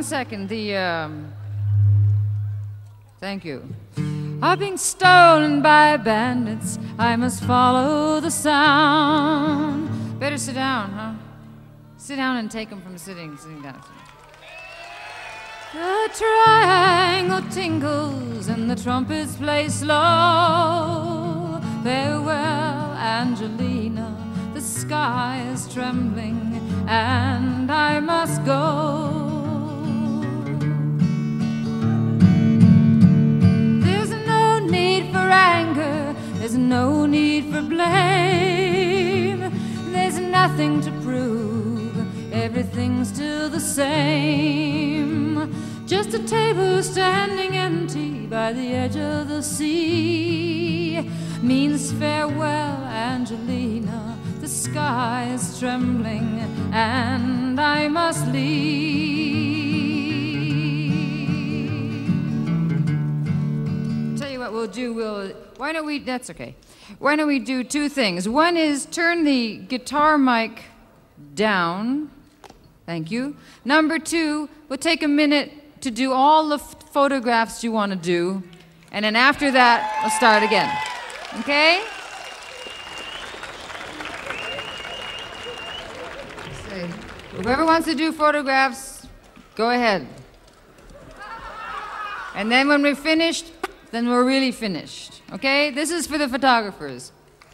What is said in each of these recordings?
second. Thank you. I'm being stolen by bandits. I must follow the sound. Better sit down, huh? Sit down and take them from sitting down. The triangle tinkles and the trumpets play slow. Farewell, Angelina. The sky is trembling and I must go. Anger, there's no need for blame. There's nothing to prove, everything's still the same. Just a table standing empty by the edge of the sea means farewell, Angelina. The sky is trembling and I must leave. What we'll do, why don't we, that's okay. Why don't we do two things? One is turn the guitar mic down. Thank you. Number two, we'll take a minute to do all the photographs you want to do. And then after that, we'll start again. Okay? So, whoever wants to do photographs, go ahead. And then when we're finished, then we're really finished, okay? This is for the photographers.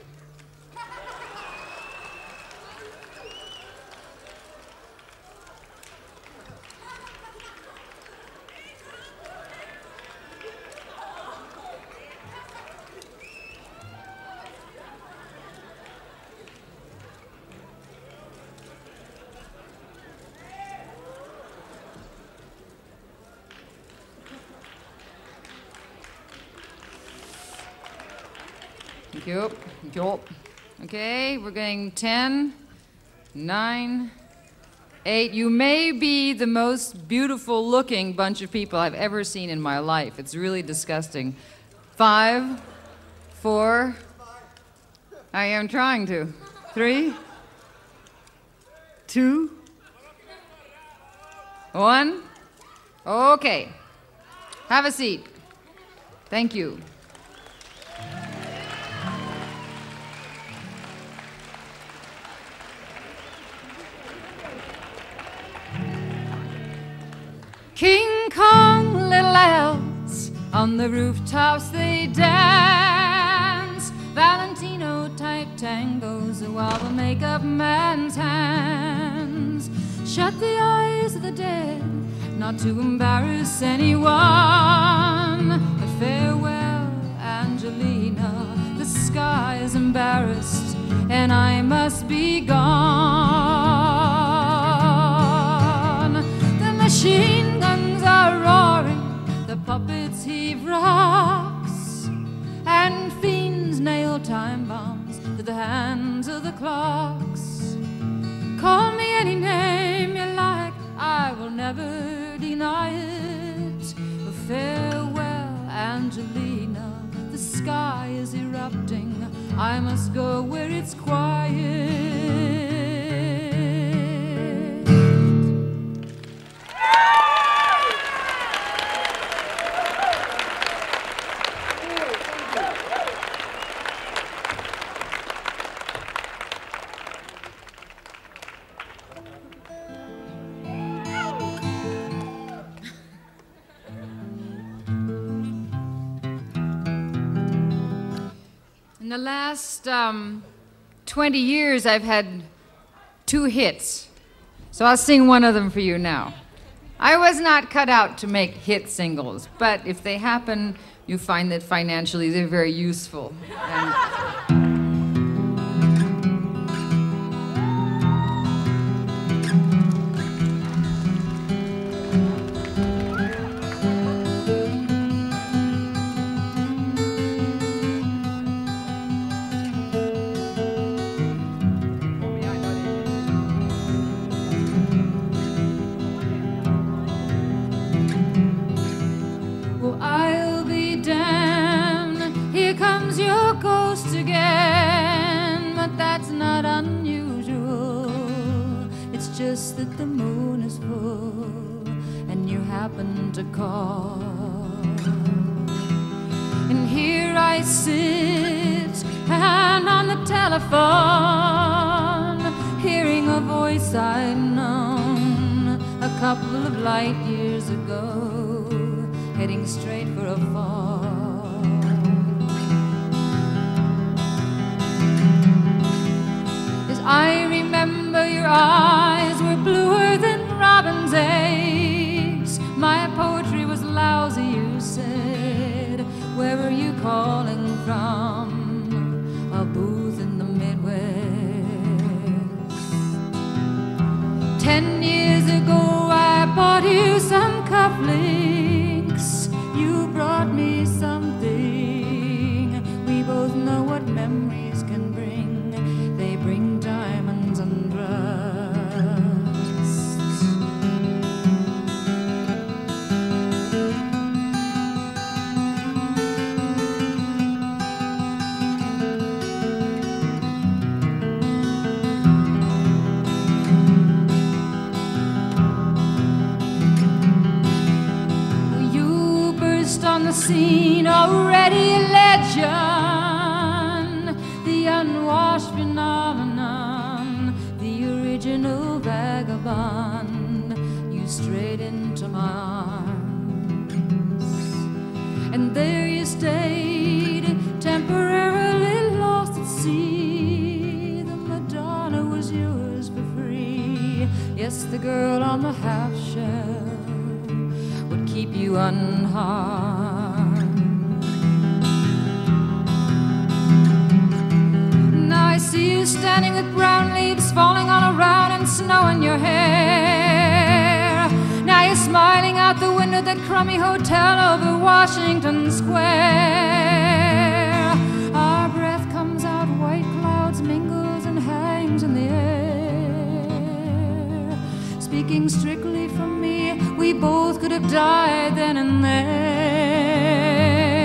Thank you. Thank you. Okay, we're going 10, 9, 8. You may be the most beautiful looking bunch of people I've ever seen in my life. It's really disgusting. 5, 4. I am trying to. 3, 2, 1. Okay. Have a seat. Thank you. King Kong, little elves, on the rooftops they dance. Valentino type tangos while the makeup man's hands shut the eyes of the dead, not to embarrass anyone. But farewell, Angelina, the sky is embarrassed and I must be gone. The machine are roaring, the puppets heave rocks, and fiends nail time bombs to the hands of the clocks. Call me any name you like, I will never deny it. But farewell, Angelina, the sky is erupting, I must go where it's quiet. In the last 20 years, I've had 2 hits. So I'll sing one of them for you now. I was not cut out to make hit singles, but if they happen, you find that financially they're very useful. Just that the moon is full and happened to call. And here I sit, and on the telephone, hearing a voice I'd known a couple of light years ago, heading straight for a fall. As I remember, your eyes were bluer than robin's eggs. My poetry was lousy, you said. Where were you calling from? A booth in the Midwest. 10 years ago I bought you some cufflinks. You brought me something. We both know what memories can bring. They bring diamonds and rust. On the scene, already a legend, the unwashed phenomenon, the original vagabond, you strayed into my arms, and there you stayed, temporarily lost at sea. The Madonna was yours for free. Yes, the girl on the half shell would keep you unharmed. Now I see you standing with brown leaves falling all around and snow in your hair. Now you're smiling out the window of that crummy hotel over Washington Square. Our breath comes out, white clouds mingles and hangs in the air. Speaking strictly from me, we both could have died then and there.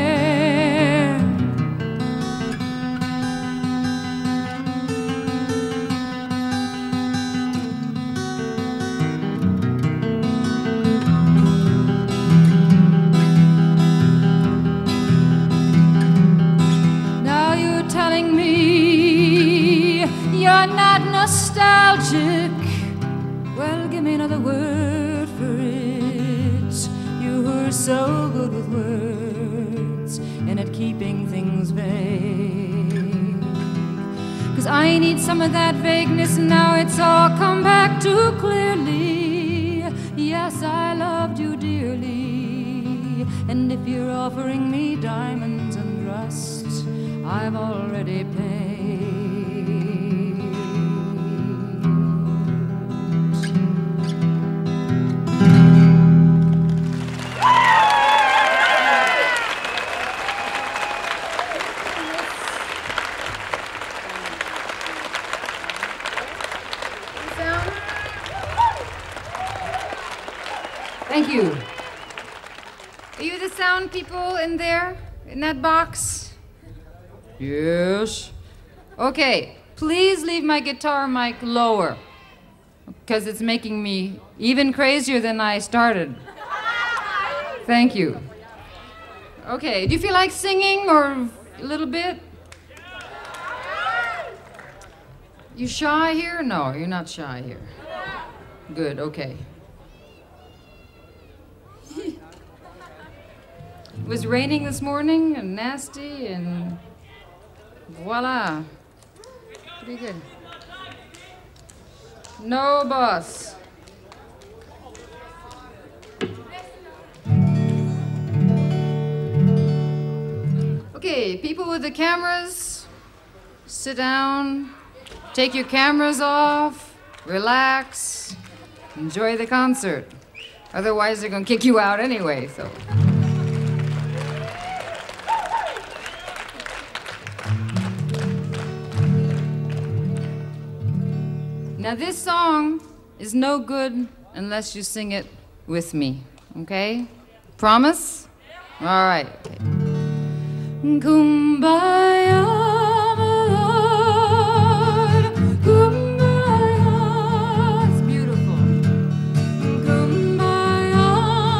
Now you're telling me you're not nostalgic. Well, give me another word for it. You were so good with words and at keeping things vague. 'Cause I need some of that vagueness now. It's all come back too clearly. Yes, I loved you dearly, and if you're offering me diamonds and rust, I've already paid. Thank you. Are you the sound people in there, in that box? Yes. Okay, please leave my guitar mic lower, because it's making me even crazier than I started. Thank you. Okay, do you feel like singing or a little bit? You shy here? No, you're not shy here. Good, okay. It was raining this morning and nasty, and voila. Pretty good. No boss. Okay, people with the cameras, sit down, take your cameras off, relax, enjoy the concert. Otherwise, they're gonna kick you out anyway, so. Now this song is no good unless you sing it with me, okay? Promise? All right. Kumbaya, my Lord, kumbaya. It's beautiful. Kumbaya,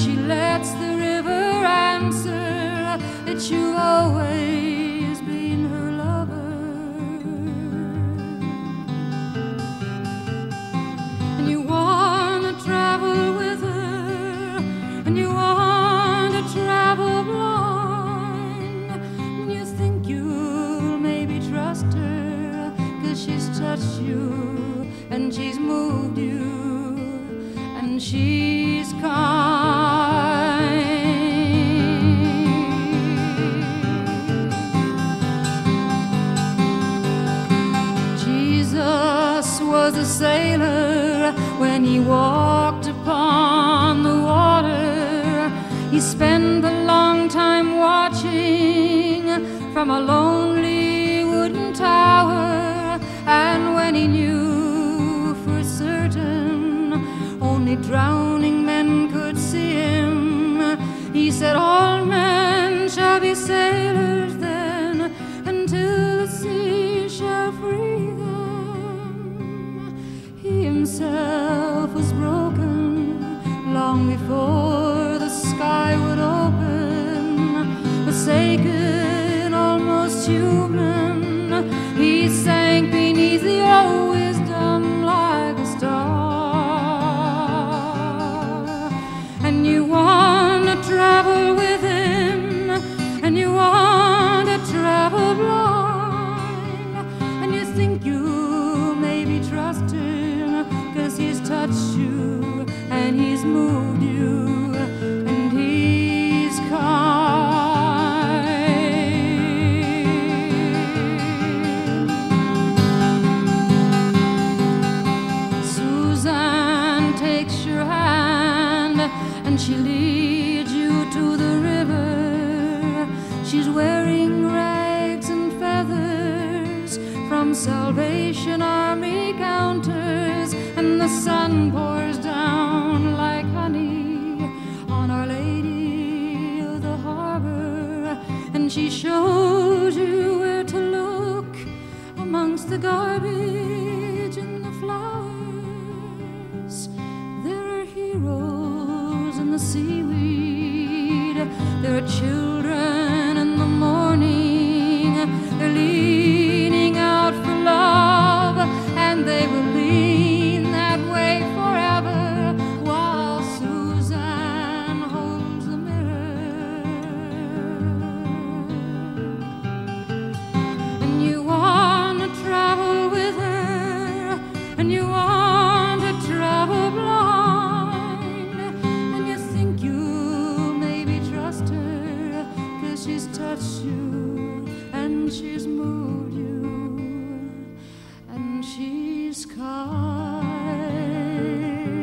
she lets the river answer that you've always been her lover. And you want to travel with her, and you want to travel blind, and you think you'll maybe trust her, 'cause she's touched you and she's moved you and she's kind. Jesus was a sailor when he walked upon the water. He spent a long time watching from a lonely wooden tower, and when he knew for certain only drowning men could see him, he said, all men shall be sailors then, until the sea shall free them. He himself was broken long before the sky would open, forsaken, almost human. He sank beneath the old wisdom like a star. And you want to travel with him, and you want to travel blind, and you think you maybe trust him, 'cause he's touched you and he's moved you and he's kind. Suzanne takes your hand and she leads you to the river. She's wearing rags and feathers from Salvation Army counters, and the sun pours down like honey on Our Lady of the Harbor, and she shows you where to look amongst the garbage and the flowers. There are heroes in the seaweed, there are children in the morning, they're leaning out for love, and they will lean that way forever, while Suzanne holds the mirror. And you want to travel with her, and you want to travel blind, and you think you maybe trust her, 'cause she's touched you and she's moved you and she's kind.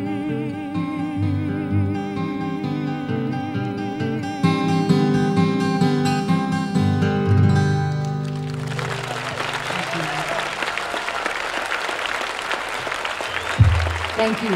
Thank you.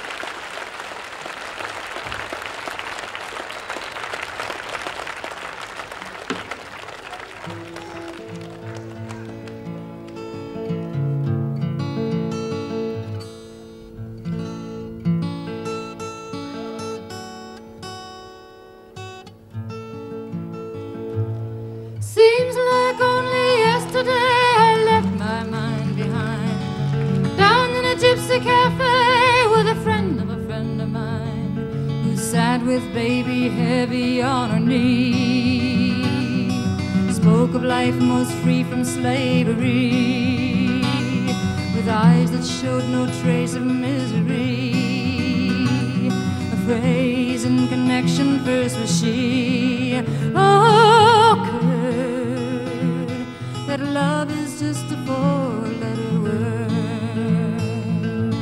Seems like only yesterday I left my mind behind, down in a gypsy cafe with a friend of mine, who sat with baby heavy on her knee, spoke of life most free from slavery, with eyes that showed no trace of misery. A phrase in connection first was she, oh, Kurt, that love is just a four-letter word.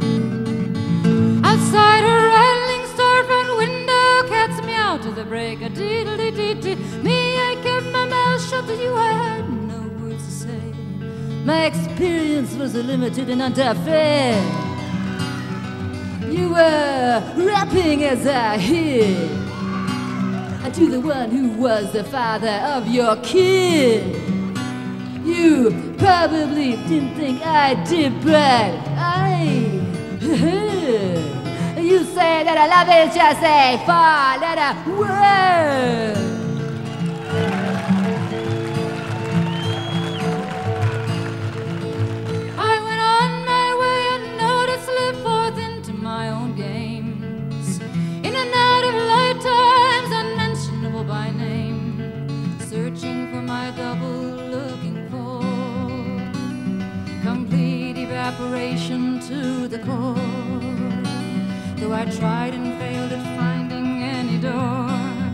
Outside her rattling storefront window, cats meow to the break of diddly-dee-dee. Me, I kept my mouth shut, to you I had no words to say. My experience was limited and unfair. You were rapping as I hid to the one who was the father of your kid. You probably didn't think I did, but I you say that I love is just a four-letter word. I went on my way and know to slip forth into my own games, in and out of lifetimes unmentionable by name, searching for my double, looking for complete evaporation to the core. Though I tried and failed at finding any door,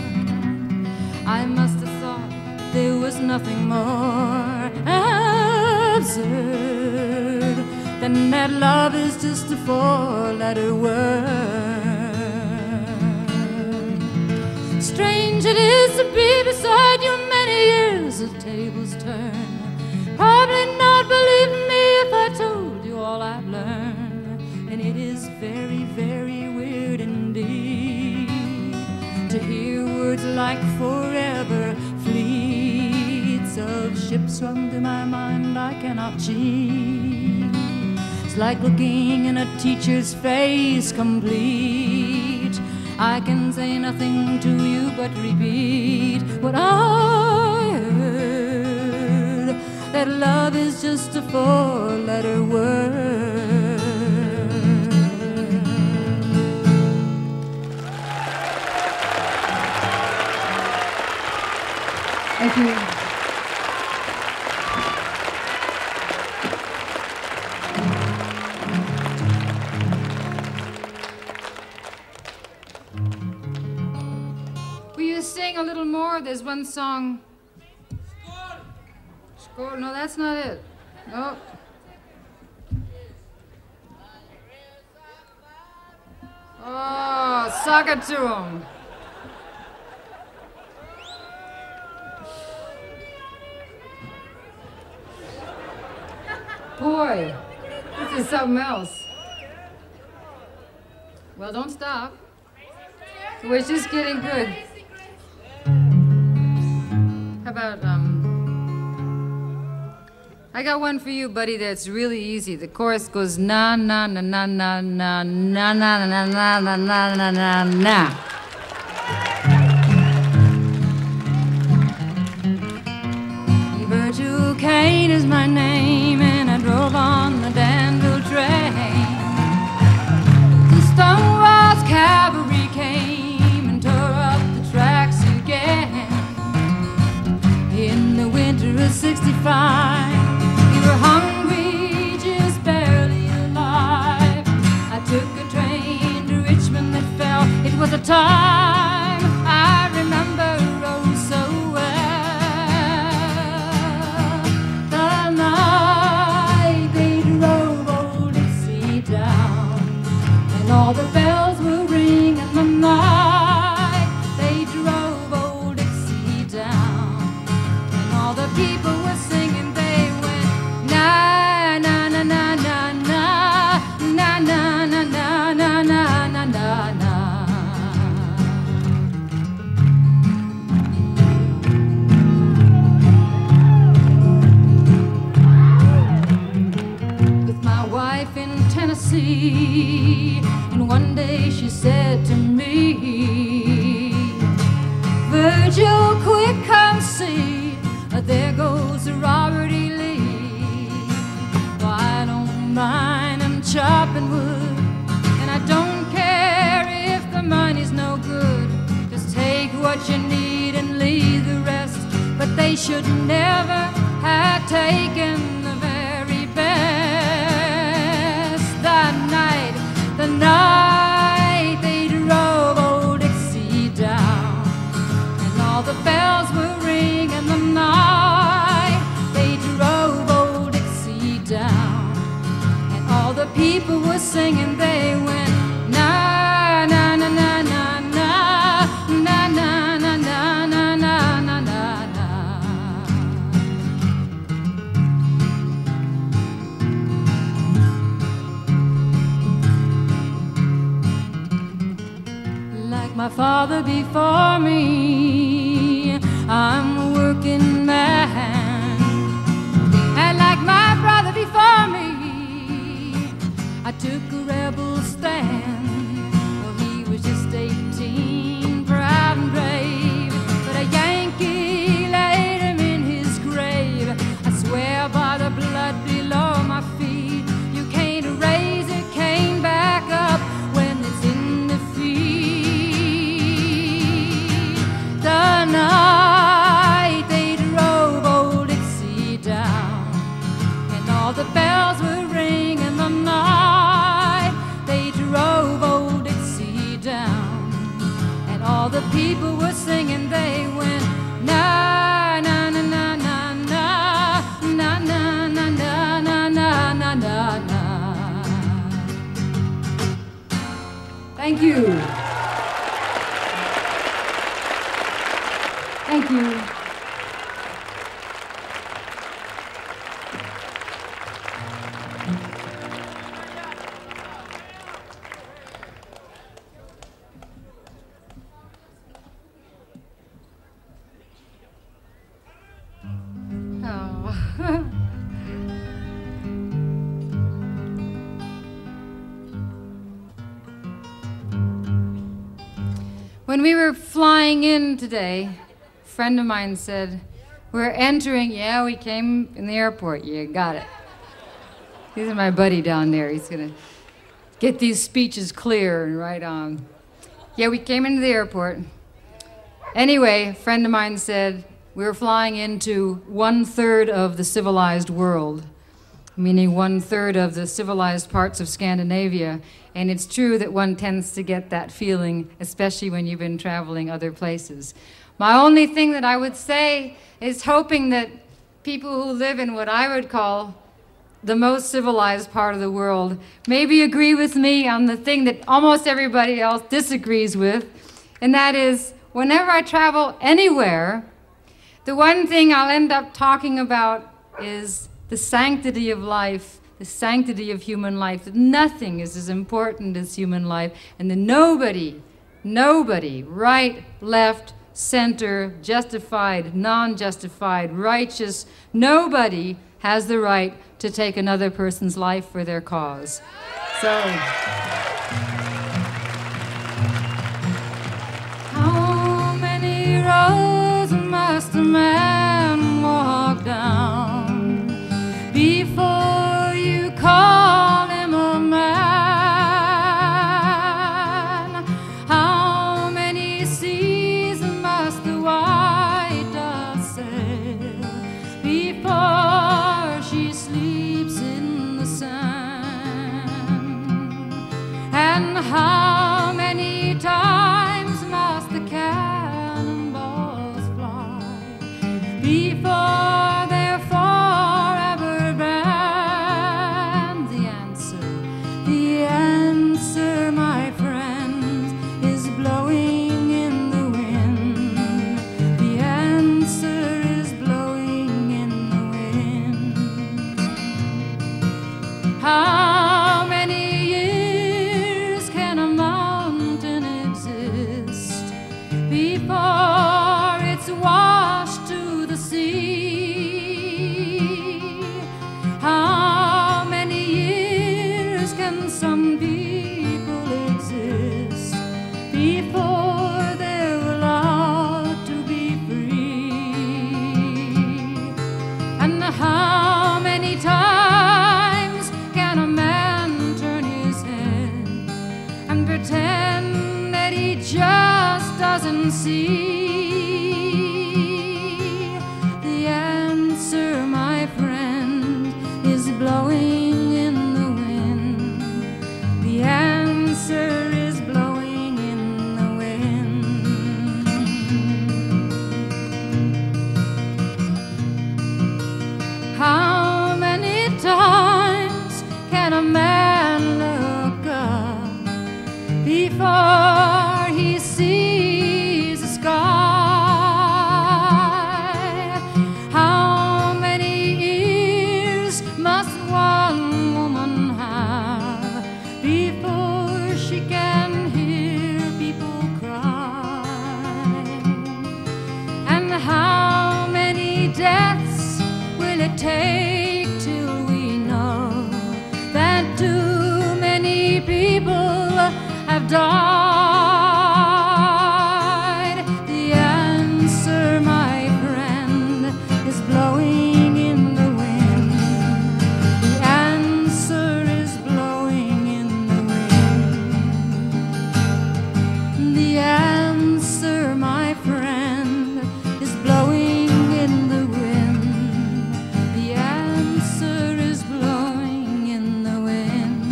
I must have thought there was nothing more absurd than that love is just a four-letter word. Strange it is to be beside you many years as tables turn. Probably not believe me if I told you all I've learned. And it is very, very weird indeed to hear words like forever. Fleets of ships run through my mind I cannot cheat. It's like looking in a teacher's face complete. I can say nothing to you but repeat what I heard, that love is just a four-letter word. Thank you. Will you sing a little more? There's one song. Score? No, that's not it. No. Oh, suck it to him. Boy, this is something else. Well, don't stop. We're just getting good. How about, I got one for you, buddy, that's really easy. The chorus goes na na na na na na na na na na na na na na na. Virgil Kane is my name, and I drove on the Danville train. The Stonewall's cavalry came and tore up the tracks again. In the winter of '65, we were hungry, just barely alive. I took a train to Richmond that fell. It was a time I remember oh so well. The night they drove old Dixie down, and all the bells were ringing in the night. They drove old Dixie down, and all the people were singing. They went na na na na na na na na na na na na na na. With my wife in Tennessee, and one day she said to me, Virgil, quick, come see, there goes Robert E. Lee. Well, I don't mind him chopping wood, and I don't care if the money's no good. Just take what you need and leave the rest. But they should never have taken the very best. The night they drove old Dixie down, and all the bells were ringing the night they drove old Dixie down, and all the people were singing. They went na na na na na na na na na na na na na na. Like my father before me, I'm a working man, and like my brother before me, I took a rebel stand. Thank you. Thank you. Oh. When we were flying in today, a friend of mine said, we're entering, yeah, we came in the airport, you got it. This is my buddy down there, he's gonna get these speeches clear and right on. Yeah, we came into the airport. Anyway, a friend of mine said, we were flying into 1/3 of the civilized world, meaning 1/3 of the civilized parts of Scandinavia. And it's true that one tends to get that feeling, especially when you've been traveling other places. My only thing that I would say is hoping that people who live in what I would call the most civilized part of the world maybe agree with me on the thing that almost everybody else disagrees with, and that is, whenever I travel anywhere, the one thing I'll end up talking about is the sanctity of life, the sanctity of human life, that nothing is as important as human life, and that nobody, right, left, center, justified, non-justified, righteous, nobody has the right to take another person's life for their cause. So, how many roads must a man walk down before you call him a man? How many seas must the white dove sail before she sleeps in the sand? And how many times must the cannonballs fly before they're forever banned? The answer, my friend, is blowing in the wind. The answer is blowing in the wind. How many years can a mountain exist before it's washed to the sea? How many years can some people exist before they're allowed to be free? And how many times can a man turn his head and pretend that he just doesn't see? The answer, my friend, is blowing in the wind. The answer is blowing in the wind. How many times can a man look up before he sees the sky? How many ears must one woman have before she can hear people cry? And how many deaths will it take till we know that too many people have died? The answer, my friend, is blowing in the wind. The answer is blowing in the wind. The answer, my friend, is blowing in the wind. The answer is blowing in the wind.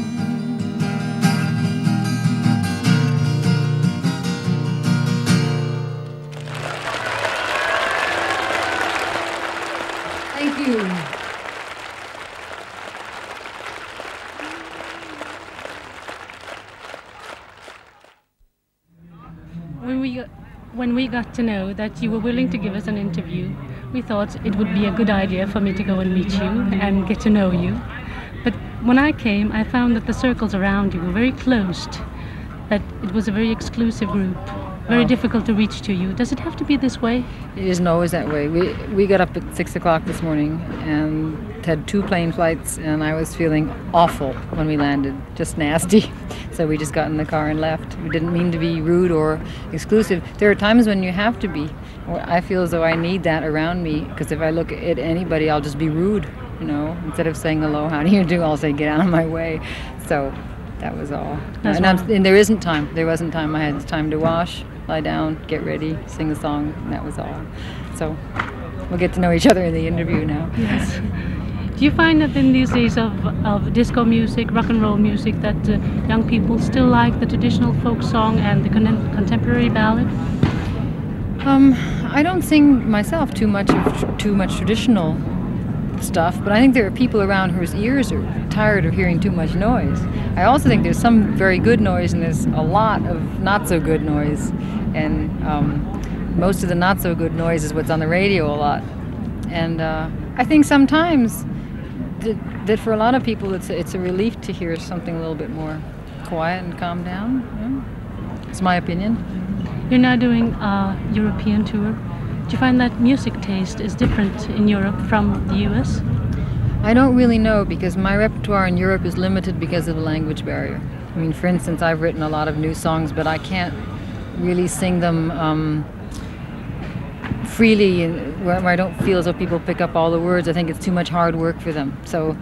Thank you. When we got to know that you were willing to give us an interview, we thought it would be a good idea for me to go and meet you and get to know you. But when I came, I found that the circles around you were very closed, that it was a very exclusive group, very difficult to reach to you. Does it have to be this way? It isn't always that way. We got up at 6 o'clock this morning and had 2 plane flights, and I was feeling awful when we landed, just nasty. So we just got in the car and left. We didn't mean to be rude or exclusive. There are times when you have to be. I feel as though I need that around me, because if I look at anybody, I'll just be rude, you know. Instead of saying hello, how do you do, I'll say get out of my way. So that was all. And there isn't time. There wasn't time. I had time to wash, lie down, get ready, sing a song, and that was all. So we'll get to know each other in the interview now. Yes. Do you find that in these days of disco music, rock and roll music, that young people still like the traditional folk song and the contemporary ballad? I don't sing myself too much traditional stuff, but I think there are people around whose ears are tired of hearing too much noise. I also think there's some very good noise and there's a lot of not so good noise, and most of the not so good noise is what's on the radio a lot. And I think sometimes that for a lot of people it's a relief to hear something a little bit more quiet and calm down. Yeah. It's my opinion. You're now doing a European tour. Do you find that music taste is different in Europe from the US? I don't really know, because my repertoire in Europe is limited because of the language barrier. I mean, for instance, I've written a lot of new songs, but I can't really sing them freely, where I don't feel as though people pick up all the words. I think it's too much hard work for them. So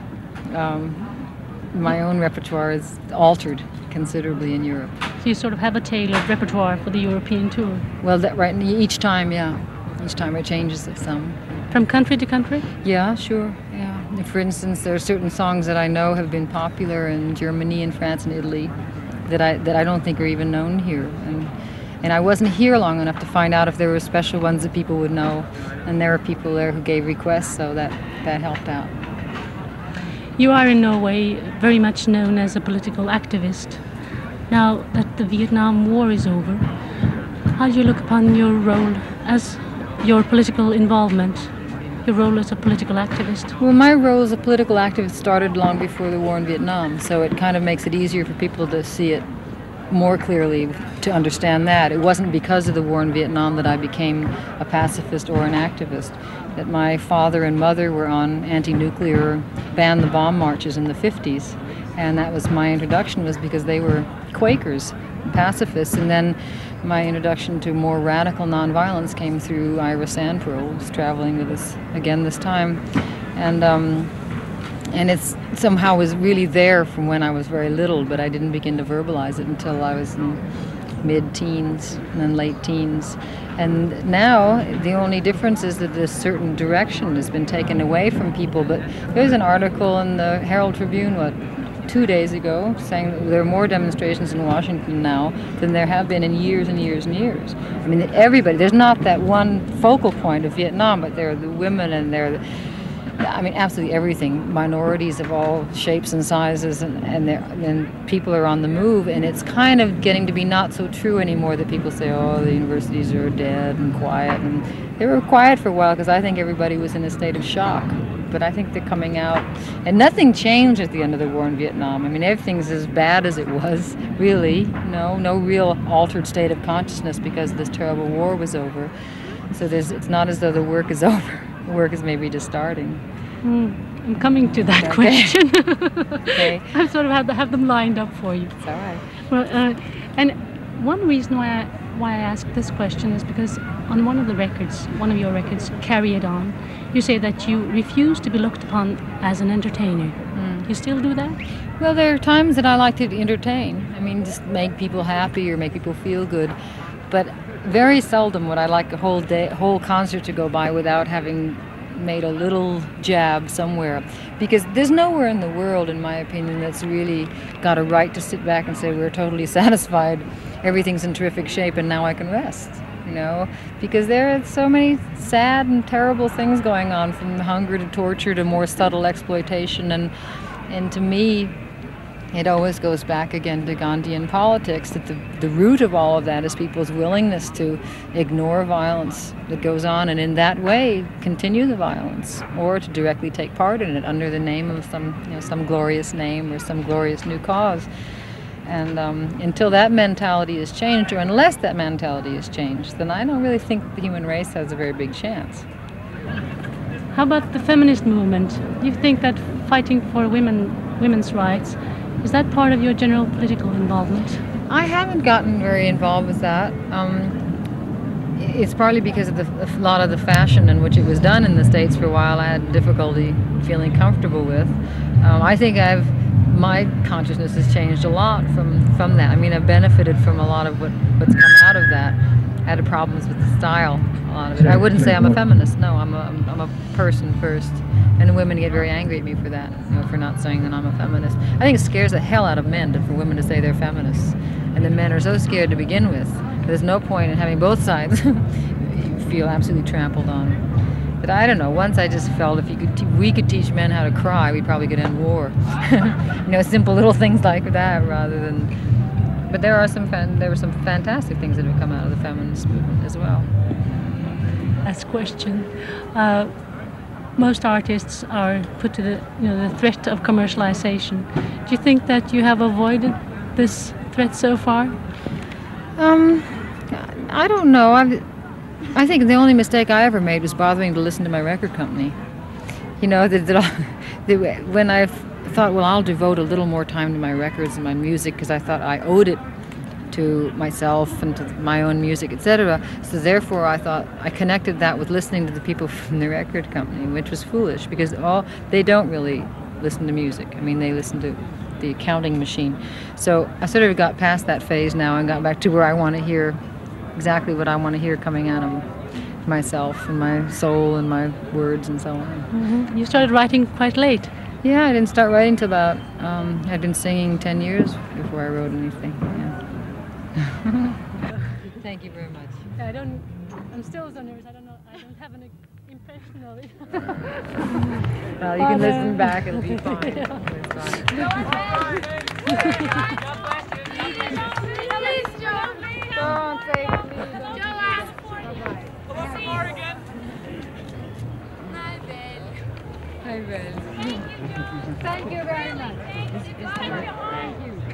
my own repertoire is altered considerably in Europe. So you sort of have a tailored repertoire for the European tour? Well, right, each time, yeah. Each time it changes it some. From country to country? Yeah, sure, yeah. For instance, there are certain songs that I know have been popular in Germany and France and Italy that I don't think are even known here. And I wasn't here long enough to find out if there were special ones that people would know. And there were people there who gave requests, so that helped out. You are in Norway very much known as a political activist. Now that the Vietnam War is over, how do you look upon your role as your political involvement, your role as a political activist? Well, my role as a political activist started long before the war in Vietnam, so it kind of makes it easier for people to see it more clearly, to understand that. It wasn't because of the war in Vietnam that I became a pacifist or an activist, that my father and mother were on anti-nuclear, ban the bomb marches in the 50s, and that was my introduction, was because they were Quakers, pacifists, and then my introduction to more radical nonviolence came through Ira Sandper, who was traveling with us again this time, and it's somehow was really there from when I was very little, but I didn't begin to verbalize it until I was in mid-teens and then late teens. And now the only difference is that this certain direction has been taken away from people. But there's an article in the Herald Tribune, 2 days ago, saying that there are more demonstrations in Washington now than there have been in years and years and years. I mean, everybody, there's not that one focal point of Vietnam, but there are the women and there are absolutely everything. Minorities of all shapes and sizes, and people are on the move, and it's kind of getting to be not so true anymore that people say, oh, the universities are dead and quiet. And they were quiet for a while because I think everybody was in a state of shock. But I think they're coming out, and nothing changed at the end of the war in Vietnam. I mean, everything's as bad as it was, really. No real altered state of consciousness because this terrible war was over. So it's not as though the work is over. The work is maybe just starting. I'm coming to that question. Okay. I've sort of have them lined up for you. It's all right. Well, and one reason why I ask this question is because on one of your records, Carry It On, you say that you refuse to be looked upon as an entertainer. You still do that? Well, there are times that I like to entertain. I mean, just make people happy or make people feel good. But very seldom would I like a whole concert to go by without having made a little jab somewhere, because there's nowhere in the world, in my opinion, that's really got a right to sit back and say we're totally satisfied, everything's in terrific shape and now I can rest, because there are so many sad and terrible things going on, from hunger to torture to more subtle exploitation, and to me it always goes back again to Gandhian politics, that the root of all of that is people's willingness to ignore violence that goes on and in that way continue the violence, or to directly take part in it under the name of some glorious name or some glorious new cause. And until that mentality is changed, or unless that mentality is changed, then I don't really think the human race has a very big chance. How about the feminist movement? Do you think that fighting for women's rights, is that part of your general political involvement? I haven't gotten very involved with that. It's partly because of a lot of the fashion in which it was done in the States for a while I had difficulty feeling comfortable with. I think my consciousness has changed a lot from that. I mean, I've benefited from a lot of what's come out of that. I had problems with the style, a lot of it. I wouldn't say I'm a feminist. No, I'm a person first. And women get very angry at me for that, for not saying that I'm a feminist. I think it scares the hell out of men for women to say they're feminists. And the men are so scared to begin with. There's no point in having both sides feel absolutely trampled on. But I don't know, once I just felt if we could teach men how to cry, we probably could end war. Simple little things like that rather than... But there were some fantastic things that have come out of the feminist movement as well. Last question. Most artists are put to the threat of commercialization. Do you think that you have avoided this threat so far? I don't know. I think the only mistake I ever made was bothering to listen to my record company. When I thought, well, I'll devote a little more time to my records and my music because I thought I owed it to myself and to my own music, etc. So therefore I thought I connected that with listening to the people from the record company, which was foolish because they don't really listen to music. I mean, they listen to the accounting machine. So I sort of got past that phase now and got back to where I want to hear exactly what I want to hear coming out of myself and my soul and my words and so on. Mm-hmm. You started writing quite late. Yeah, I didn't start writing till about, I'd been singing 10 years before I wrote anything. Yeah. Thank you very much. I'm still so nervous. I don't have an impression of it. Well, you can listen back, it'll be fine. It's fine. Don't say please. Hi, Ben. Thank you very much. Thank you.